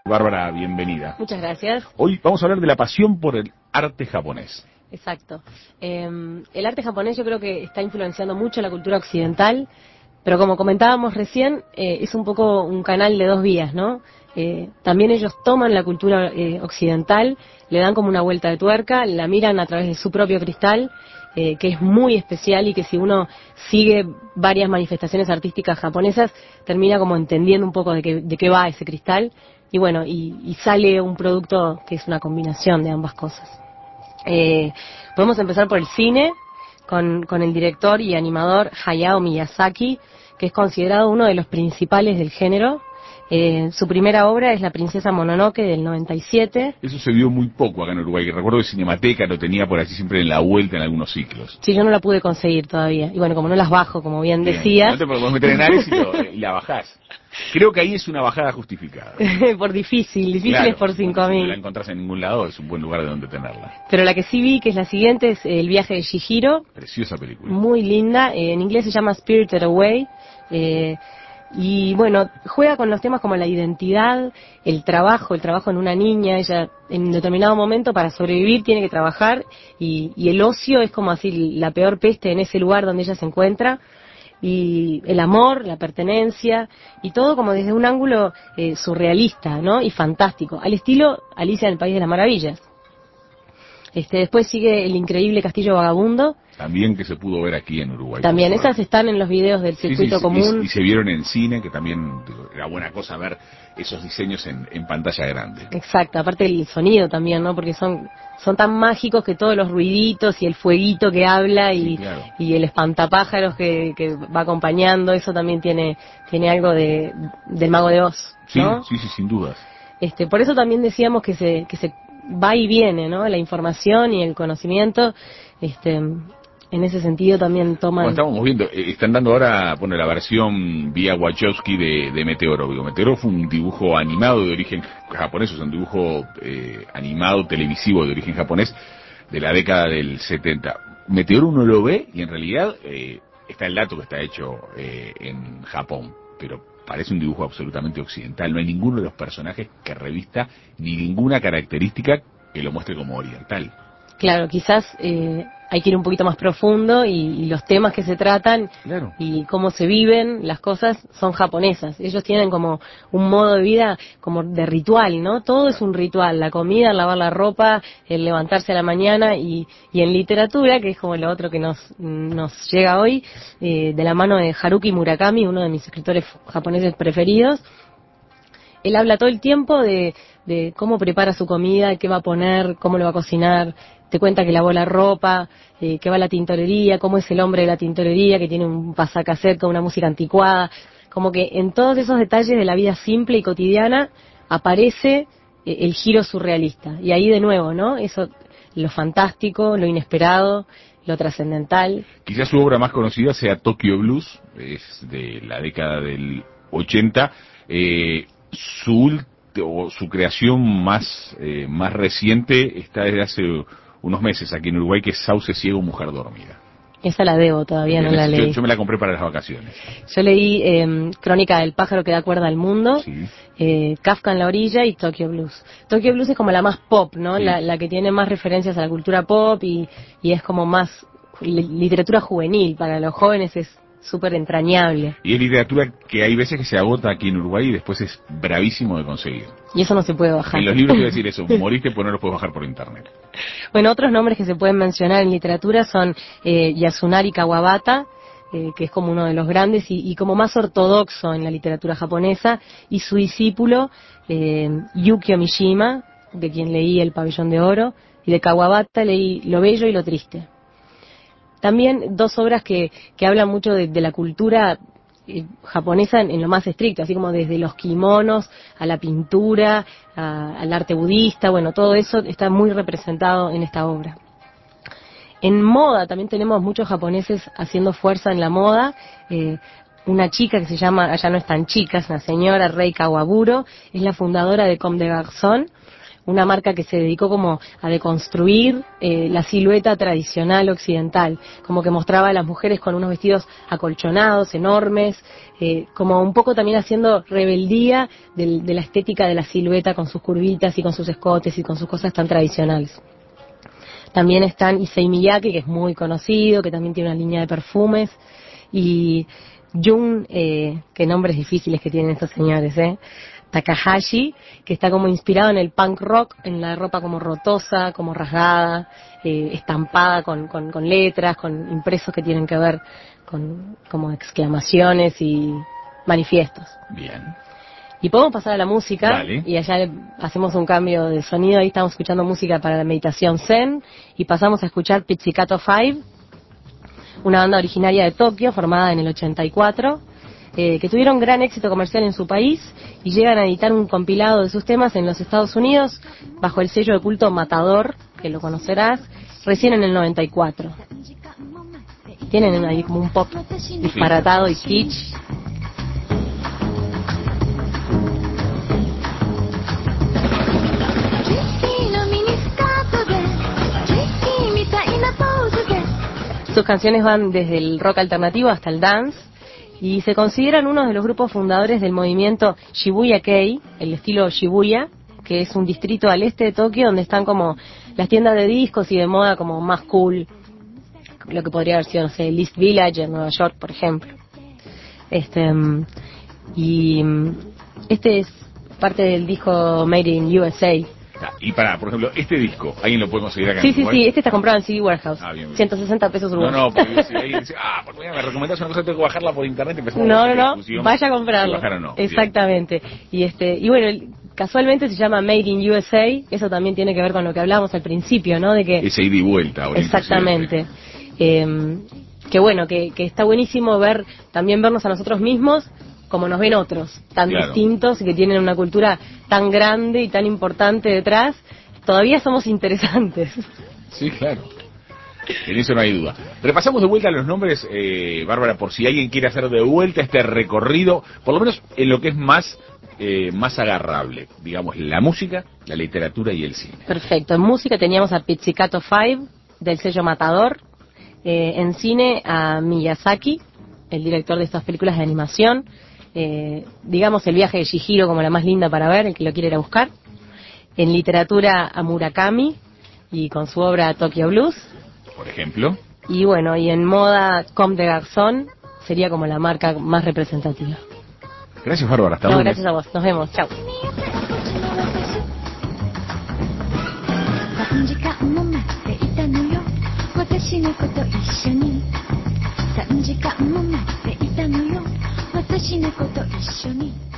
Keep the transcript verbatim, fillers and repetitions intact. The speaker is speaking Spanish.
Bárbara, bienvenida. Muchas gracias. Hoy vamos a hablar de la pasión por el arte japonés. Exacto. Eh, el arte japonés yo creo que está influenciando mucho la cultura occidental, pero como comentábamos recién, eh, es un poco un canal de dos vías, ¿no? Eh, también ellos toman la cultura eh, occidental, le dan como una vuelta de tuerca, la miran a través de su propio cristal, eh, que es muy especial y que si uno sigue varias manifestaciones artísticas japonesas, termina como entendiendo un poco de qué, de qué va ese cristal. Y bueno, y, y sale un producto que es una combinación de ambas cosas. Eh, podemos empezar por el cine, con, con el director y animador Hayao Miyazaki, que es considerado uno de los principales del género. Eh, su primera obra es La princesa Mononoke del noventa y siete. Eso se vio muy poco acá en Uruguay, que recuerdo que Cinemateca lo tenía por así siempre en la vuelta en algunos ciclos. Sí, yo no la pude conseguir todavía. Y bueno, como no las bajo, como bien, bien decías. No te podemos meter en Ares y, lo, y la bajás. Creo que ahí es una bajada justificada. Por difícil, difícil claro, es por cinco mil. Si no la encontrás en ningún lado, es un buen lugar de donde tenerla. Pero la que sí vi, que es la siguiente, es El viaje de Chihiro. Preciosa película. Muy linda. Eh, en inglés se llama Spirited Away. Eh, y bueno, juega con los temas como la identidad, el trabajo, el trabajo en una niña. Ella en determinado momento para sobrevivir tiene que trabajar y, y el ocio es como así la peor peste en ese lugar donde ella se encuentra. Y el amor, la pertenencia, y todo como desde un ángulo eh, surrealista, ¿no? Y fantástico, al estilo Alicia en el País de las Maravillas. Este, después sigue El increíble Castillo Vagabundo. También que se pudo ver aquí en Uruguay. También, esas están en los videos del circuito sí, sí, común. Y, y se vieron en cine, que también era buena cosa ver esos diseños en, en pantalla grande. Exacto, aparte el sonido también, ¿no? Porque son son tan mágicos que todos los ruiditos y el fueguito que habla y, sí, claro. y el espantapájaros que, que va acompañando, eso también tiene tiene algo de del Mago de Oz, ¿no? Sí, sí, sí, sin dudas. Este, por eso también decíamos que se que se va y viene, ¿no? La información y el conocimiento, este, en ese sentido también toman... Bueno, estamos viendo, eh, están dando ahora, bueno, la versión vía Wachowski de, de Meteoro. Digo, Meteoro fue un dibujo animado de origen japonés, o sea, un dibujo eh, animado televisivo de origen japonés de la década del setenta. Meteoro uno lo ve y en realidad eh, está el dato que está hecho eh, en Japón, pero parece un dibujo absolutamente occidental. No hay ninguno de los personajes que revista ni ninguna característica que lo muestre como oriental. Claro, quizás eh, hay que ir un poquito más profundo y, y los temas que se tratan, claro, y cómo se viven las cosas son japonesas. Ellos tienen como un modo de vida como de ritual, ¿no? Todo es un ritual, la comida, el lavar la ropa, el levantarse a la mañana y, y en literatura, que es como lo otro que nos, nos llega hoy, eh, de la mano de Haruki Murakami, uno de mis escritores japoneses preferidos. Él habla todo el tiempo de, de cómo prepara su comida, qué va a poner, cómo lo va a cocinar. Te cuenta que lavó la ropa, eh, que va a la tintorería, cómo es el hombre de la tintorería, que tiene un pasacassette con una música anticuada. Como que en todos esos detalles de la vida simple y cotidiana aparece eh, el giro surrealista. Y ahí de nuevo, ¿no? Eso, lo fantástico, lo inesperado, lo trascendental. Quizás su obra más conocida sea Tokyo Blues, es de la década del ochenta. Eh, su o su creación más eh, más reciente está desde hace unos meses aquí en Uruguay, que es Sauce Ciego, Mujer Dormida. Esa la debo, todavía no la leí. Yo, yo me la compré para las vacaciones. Yo leí eh, Crónica del pájaro que da cuerda al mundo, sí. eh, Kafka en la orilla y Tokyo Blues. Tokyo Blues es como la más pop, ¿no? Sí. La, la que tiene más referencias a la cultura pop y, y es como más literatura juvenil. Para los jóvenes es súper entrañable. Y es literatura que hay veces que se agota aquí en Uruguay y después es bravísimo de conseguir. Y eso no se puede bajar. En los libros quiero decir eso, moriste pues no los puedes bajar por internet. Bueno, otros nombres que se pueden mencionar en literatura son eh, Yasunari Kawabata, eh, que es como uno de los grandes y, y como más ortodoxo en la literatura japonesa, y su discípulo eh, Yukio Mishima, de quien leí El pabellón de oro, y de Kawabata leí Lo bello y lo triste. También dos obras que, que hablan mucho de, de la cultura eh, japonesa en, en lo más estricto, así como desde los kimonos a la pintura, a, al arte budista, bueno, todo eso está muy representado en esta obra. En moda también tenemos muchos japoneses haciendo fuerza en la moda. Eh, una chica que se llama, ya no es tan chica, es una señora, Rei Kawaburo, es la fundadora de Comme des Garçons, una marca que se dedicó como a deconstruir eh, la silueta tradicional occidental, como que mostraba a las mujeres con unos vestidos acolchonados, enormes, eh, como un poco también haciendo rebeldía de, de la estética de la silueta con sus curvitas y con sus escotes y con sus cosas tan tradicionales. También están Issey Miyake, que es muy conocido, que también tiene una línea de perfumes, y Jun, eh, qué nombres difíciles que tienen estos señores, ¿eh? Takahashi, que está como inspirado en el punk rock, en la ropa como rotosa, como rasgada, eh, estampada con, con, con letras, con impresos que tienen que ver con como exclamaciones y manifiestos. Bien. Y podemos pasar a la música. Dale. Y allá hacemos un cambio de sonido. Ahí estamos escuchando música para la meditación zen y pasamos a escuchar Pizzicato Five, una banda originaria de Tokio formada en el ochenta y cuatro, eh, que tuvieron gran éxito comercial en su país y llegan a editar un compilado de sus temas en los Estados Unidos bajo el sello de culto Matador, que lo conocerás, recién en el noventa y cuatro. Tienen ahí como un pop disparatado y kitsch. Sus canciones van desde el rock alternativo hasta el dance y se consideran uno de los grupos fundadores del movimiento Shibuya Kei, el estilo Shibuya, que es un distrito al este de Tokio donde están como las tiendas de discos y de moda como más cool, lo que podría haber sido, no sé, el East Village en Nueva York, por ejemplo. Este y este es parte del disco Made in U S A. Y para, por ejemplo, este disco, ¿alguien lo puede conseguir acá Sí, en sí, Uruguay? sí, este está comprado en C D Warehouse. Ah, bien, bien. ciento sesenta pesos uruguayos. No, no, porque si alguien dice, ah, porque mira, me recomendás una cosa, tengo que bajarla por internet y empezamos No, a hacer no, no, discusión. vaya a comprarlo. Si bajar o no. Exactamente. Y este, y bueno, el- casualmente se llama Made in U S A, eso también tiene que ver con lo que hablamos al principio, ¿no? De que Ese ida y vuelta. Ahora exactamente. Eh, que bueno, que, que está buenísimo ver, también vernos a nosotros mismos como nos ven otros, tan Claro. distintos y que tienen una cultura tan grande y tan importante detrás. Todavía somos interesantes. Sí, claro. En eso no hay duda. Repasamos de vuelta los nombres, eh, Bárbara, por si alguien quiere hacer de vuelta este recorrido, por lo menos en lo que es más eh, más agarrable, digamos, la música, la literatura y el cine. Perfecto. En música teníamos a Pizzicato Five, del sello Matador. Eh, en cine a Miyazaki, el director de estas películas de animación. Eh, digamos, el viaje de Chihiro como la más linda para ver, el que lo quiere ir a buscar. En literatura a Murakami, y con su obra Tokyo Blues. Por ejemplo. Y bueno, y en moda Comme des Garçons sería como la marca más representativa. Gracias, Bárbara. Hasta No, lunes. gracias a vos. Nos vemos. Chao. さんじかんも待っていたのよ私猫と一緒にさんじかんも待っていたのよ私猫と一緒に